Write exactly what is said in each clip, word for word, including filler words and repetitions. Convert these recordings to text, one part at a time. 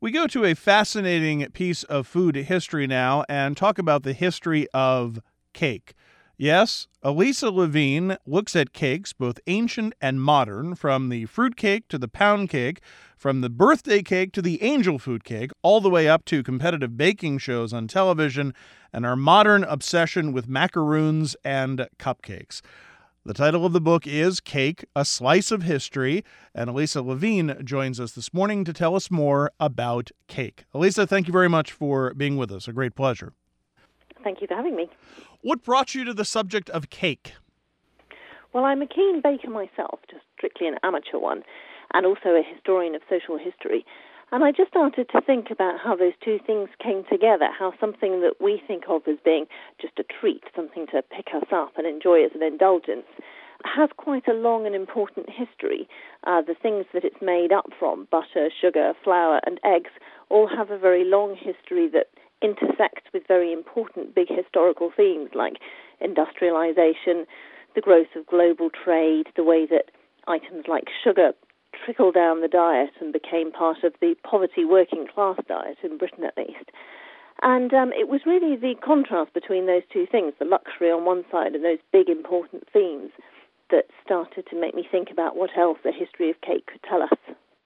We go to a fascinating piece of food history now and talk about the history of cake. Yes, Elisa Levine looks at cakes, both ancient and modern, from the fruit cake to the pound cake, from the birthday cake to the angel food cake, all the way up to competitive baking shows on television and our modern obsession with macaroons and cupcakes. The title of the book is Cake, A Slice of History, and Elisa Levine joins us this morning to tell us more about cake. Elisa, thank you very much for being with us. A great pleasure. Thank you for having me. What brought you to the subject of cake? Well, I'm a keen baker myself, just strictly an amateur one, and also a historian of social history. And I just started to think about how those two things came together, how something that we think of as being just a treat, something to pick us up and enjoy as an indulgence, has quite a long and important history. Uh, the things that it's made up from, butter, sugar, flour, and eggs, all have a very long history that intersects with very important big historical themes like industrialization, the growth of global trade, the way that items like sugar trickled down the diet and became part of the poverty working class diet, in Britain at least. And um, it was really the contrast between those two things, the luxury on one side and those big important themes, that started to make me think about what else the history of cake could tell us.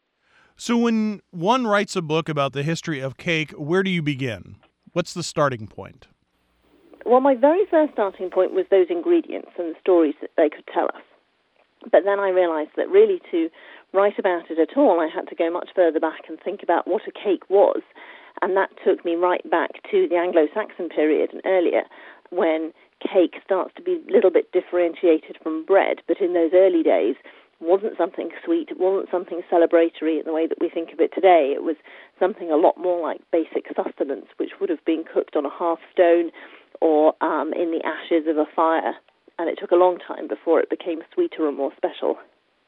So when one writes a book about the history of cake, where do you begin? What's the starting point? Well, my very first starting point was those ingredients and the stories that they could tell us. But then I realized that really to write about it at all, I had to go much further back and think about what a cake was. And that took me right back to the Anglo-Saxon period and earlier, when cake starts to be a little bit differentiated from bread. But in those early days, wasn't something sweet, it wasn't something celebratory in the way that we think of it today. It was something a lot more like basic sustenance, which would have been cooked on a hearthstone or um, in the ashes of a fire. And it took a long time before it became sweeter and more special.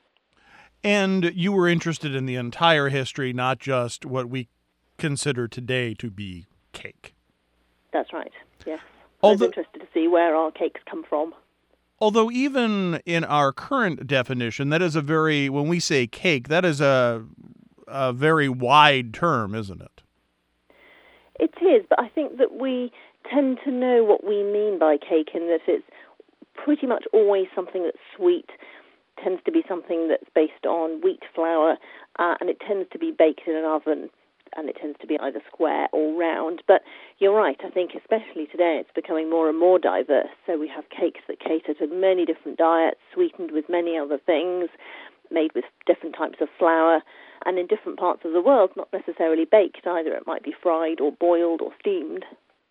And you were interested in the entire history, not just what we consider today to be cake. That's right, yes. Although, I was interested to see where our cakes come from. Although even in our current definition, that is a very, when we say cake, that is a, a very wide term, isn't it? It is, but I think that we tend to know what we mean by cake in that it's pretty much always something that's sweet, tends to be something that's based on wheat flour, uh, and it tends to be baked in an oven, and it tends to be either square or round. But you're right, I think especially today it's becoming more and more diverse. So we have cakes that cater to many different diets, sweetened with many other things, made with different types of flour, and in different parts of the world, not necessarily baked either. It might be fried or boiled or steamed.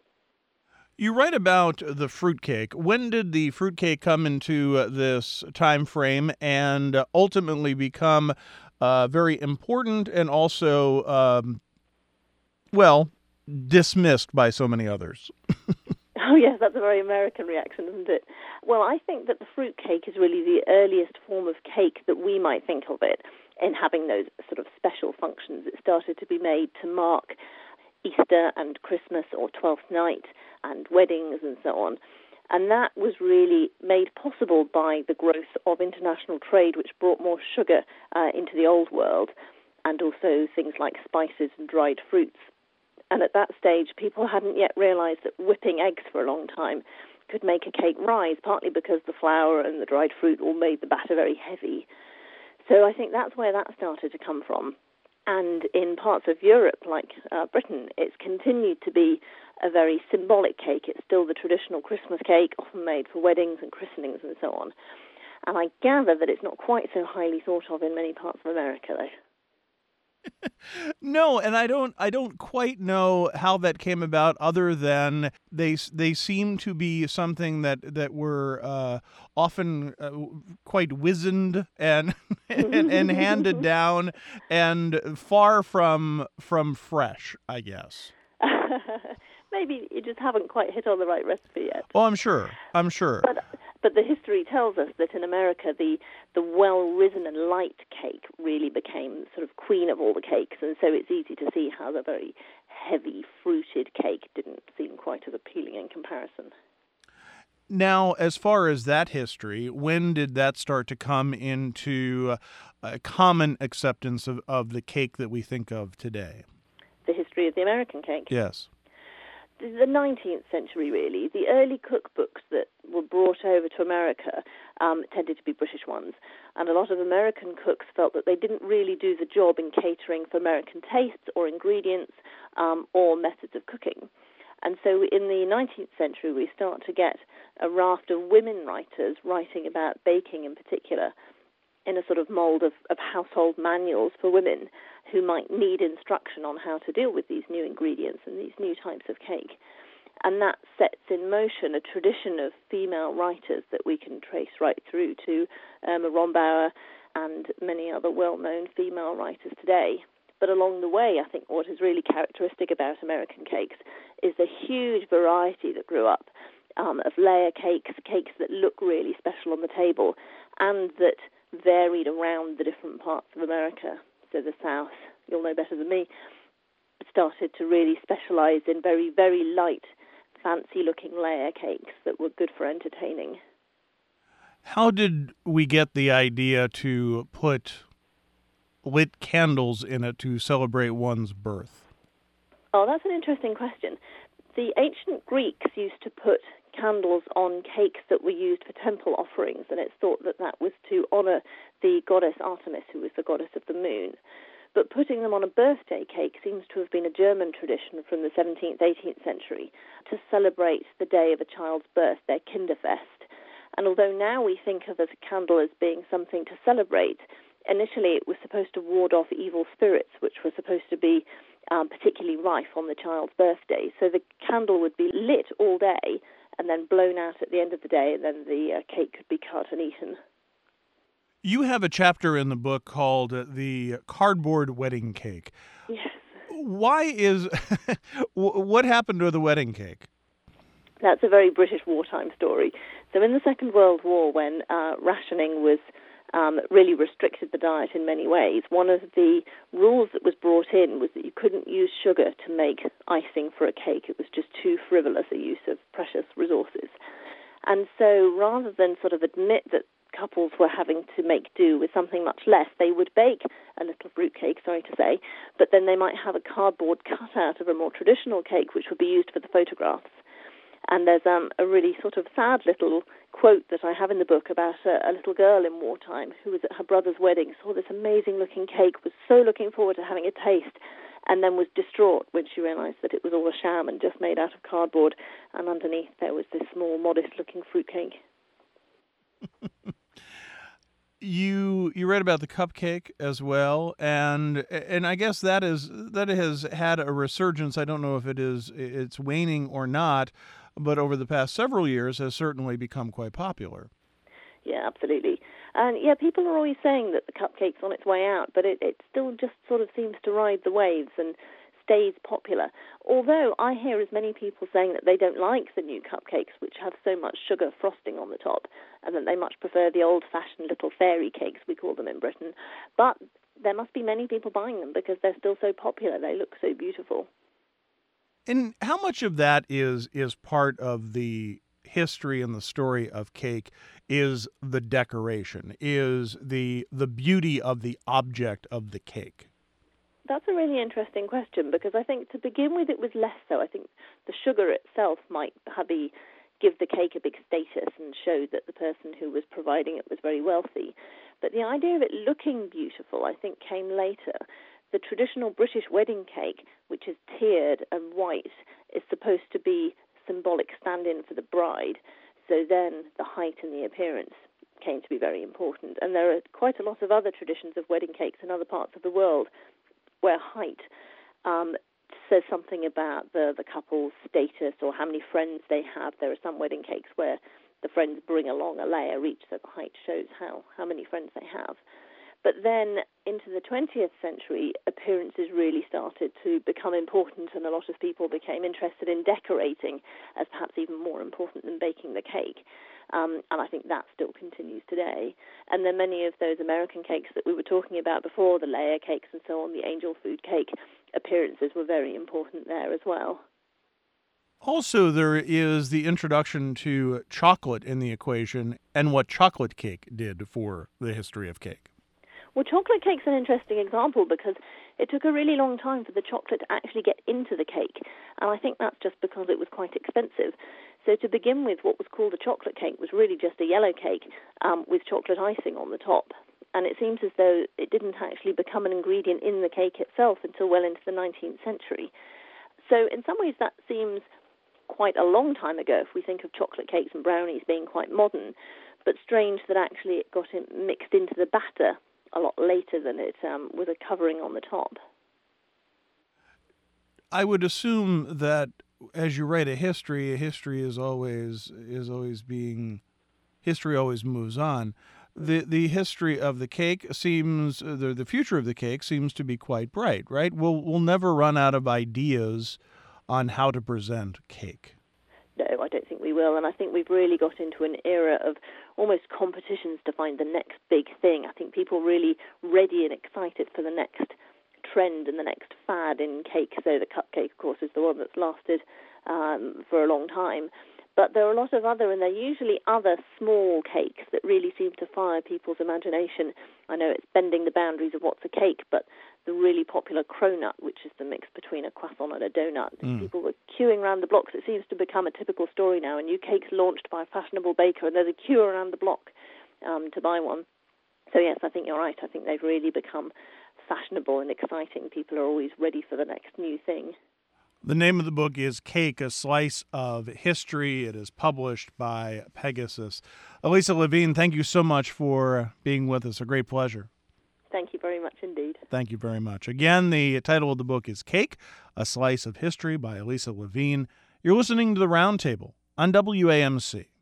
You write about the fruitcake. When did the fruitcake come into uh, this time frame and uh, ultimately become uh, very important and also, um, well, dismissed by so many others? Oh, yes, that's a very American reaction, isn't it? Well, I think that the fruitcake is really the earliest form of cake that we might think of it in having those sort of special functions. It started to be made to mark Easter and Christmas or Twelfth Night and weddings and so on. And that was really made possible by the growth of international trade, which brought more sugar uh, into the old world, and also things like spices and dried fruits. And at that stage, people hadn't yet realized that whipping eggs for a long time could make a cake rise, partly because the flour and the dried fruit all made the batter very heavy. So I think that's where that started to come from. And in parts of Europe, like uh, Britain, it's continued to be a very symbolic cake. It's still the traditional Christmas cake, often made for weddings and christenings and so on. And I gather that it's not quite so highly thought of in many parts of America, though. No, and I don't I don't quite know how that came about other than they they seem to be something that that were uh, often uh, quite wizened and, and and handed down and far from from fresh, I guess. Maybe you just haven't quite hit on the right recipe yet. Oh, I'm sure. I'm sure. But But the history tells us that in America, the, the well-risen and light cake really became sort of queen of all the cakes, and so it's easy to see how the very heavy, fruited cake didn't seem quite as appealing in comparison. Now, as far as that history, when did that start to come into a common acceptance of, of the cake that we think of today? history of the American cake. Yes. The nineteenth century, really. The early cookbooks that were brought over to America um, tended to be British ones, and a lot of American cooks felt that they didn't really do the job in catering for American tastes or ingredients um, or methods of cooking. And so in the nineteenth century, we start to get a raft of women writers writing about baking in particular in a sort of mold of, of household manuals for women who might need instruction on how to deal with these new ingredients and these new types of cake. And that sets in motion a tradition of female writers that we can trace right through to Irma Rombauer and many other well-known female writers today. But along the way, I think what is really characteristic about American cakes is the huge variety that grew up um, of layer cakes, cakes that look really special on the table, and that varied around the different parts of America. So the South, you'll know better than me, started to really specialize in very, very light, fancy-looking layer cakes that were good for entertaining. How did we get the idea to put lit candles in it to celebrate one's birth? Oh, that's an interesting question. The ancient Greeks used to put candles on cakes that were used for temple offerings, and it's thought that that was to honor the goddess Artemis, who was the goddess of the moon. But putting them on a birthday cake seems to have been a German tradition from the seventeenth, eighteenth century to celebrate the day of a child's birth, their Kinderfest. And although now we think of a candle as being something to celebrate, initially it was supposed to ward off evil spirits, which were supposed to be um, particularly rife on the child's birthday. So the candle would be lit all day and then blown out at the end of the day, and then the uh, cake could be cut and eaten. You have a chapter in the book called uh, The Cardboard Wedding Cake. Yes. Why is... what happened to the wedding cake? That's a very British wartime story. So in the Second World War, when uh, rationing was um, really restricted the diet in many ways, one of the rules that was brought in was that you couldn't use sugar to make icing for a cake. It was just too frivolous a use of precious resources. And so rather than sort of admit that couples were having to make do with something much less, they would bake a little fruitcake, sorry to say, but then they might have a cardboard cutout of a more traditional cake which would be used for the photographs. And there's um, a really sort of sad little quote that I have in the book about a, a little girl in wartime who was at her brother's wedding, saw this amazing-looking cake, was so looking forward to having a taste, and then was distraught when she realized that it was all a sham and just made out of cardboard, and underneath there was this small, modest-looking fruitcake. You you read about the cupcake as well, and and I guess that is that has had a resurgence. I don't know if it is it's waning or not, but over the past several years has certainly become quite popular. Yeah, absolutely. And yeah, people are always saying that the cupcake's on its way out, but it, it still just sort of seems to ride the waves and stays popular. Although I hear as many people saying that they don't like the new cupcakes, which have so much sugar frosting on the top, and that they much prefer the old-fashioned little fairy cakes, we call them in Britain. But there must be many people buying them because they're still so popular. They look so beautiful. And how much of that is is part of the history and the story of cake is the decoration, is the the beauty of the object of the cake? That's a really interesting question, because I think to begin with it was less so. I think the sugar itself might be, give the cake a big status and show that the person who was providing it was very wealthy. But the idea of it looking beautiful, I think, came later. The traditional British wedding cake, which is tiered and white, is supposed to be symbolic stand-in for the bride. So then the height and the appearance came to be very important. And there are quite a lot of other traditions of wedding cakes in other parts of the world where height um, says something about the, the couple's status or how many friends they have. There are some wedding cakes where the friends bring along a layer each, so the height shows how, how many friends they have. But then into the twentieth century, appearances really started to become important, and a lot of people became interested in decorating as perhaps even more important than baking the cake. Um, and I think that still continues today. And then many of those American cakes that we were talking about before, the layer cakes and so on, the angel food cake, appearances were very important there as well. Also, there is the introduction to chocolate in the equation and what chocolate cake did for the history of cake. Well, chocolate cake's an interesting example because it took a really long time for the chocolate to actually get into the cake. And I think that's just because it was quite expensive. So to begin with, what was called a chocolate cake was really just a yellow cake um, with chocolate icing on the top. And it seems as though it didn't actually become an ingredient in the cake itself until well into the nineteenth century. So in some ways that seems quite a long time ago if we think of chocolate cakes and brownies being quite modern, but strange that actually it got in, mixed into the batter a lot later than it um, with a covering on the top. I would assume that as you write a history, a history is always is always being history always moves on. The the history of the cake seems the the future of the cake seems to be quite bright, right? We'll we'll never run out of ideas on how to present cake. No, I don't think we will, and I think we've really got into an era of almost competitions to find the next big thing. I think people are really ready and excited for the next trend and the next fad in cake. So the cupcake, of course, is the one that's lasted um, for a long time. But there are a lot of other, and they're usually other small cakes that really seem to fire people's imagination. I know it's bending the boundaries of what's a cake, but the really popular cronut, which is the mix between a croissant and a donut. Mm. People were queuing around the blocks. It seems to become a typical story now. A new cake's launched by a fashionable baker, and there's a queue around the block um, to buy one. So yes, I think you're right. I think they've really become fashionable and exciting. People are always ready for the next new thing. The name of the book is Cake, A Slice of History. It is published by Pegasus. Elisa Levine, thank you so much for being with us. A great pleasure. Thank you very much indeed. Thank you very much. Again, the title of the book is Cake, A Slice of History by Elisa Levine. You're listening to The Roundtable on W A M C.